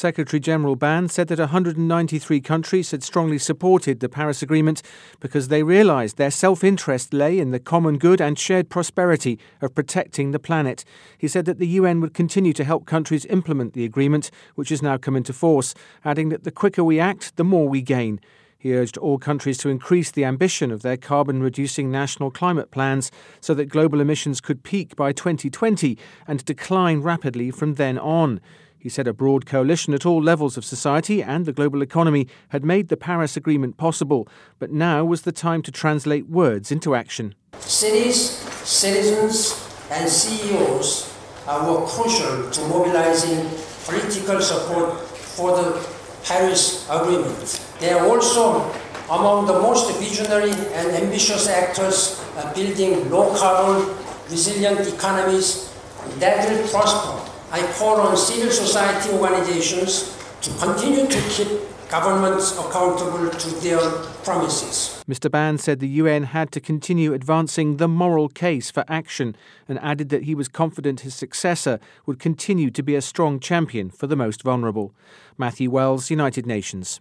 Secretary-General Ban said that 193 countries had strongly supported the Paris Agreement because they realised their self-interest lay in the common good and shared prosperity of protecting the planet. He said that the UN would continue to help countries implement the agreement, which has now come into force, adding that the quicker we act, the more we gain. He urged all countries to increase the ambition of their carbon-reducing national climate plans so that global emissions could peak by 2020 and decline rapidly from then on. He said a broad coalition at all levels of society and the global economy had made the Paris Agreement possible, but now was the time to translate words into action. Cities, citizens and CEOs were crucial to mobilizing political support for the Paris Agreement. They are also among the most visionary and ambitious actors building low-carbon, resilient economies that will prosper. I call on civil society organizations to continue to keep governments accountable to their promises. Mr. Ban said the UN had to continue advancing the moral case for action and added that he was confident his successor would continue to be a strong champion for the most vulnerable. Matthew Wells, United Nations.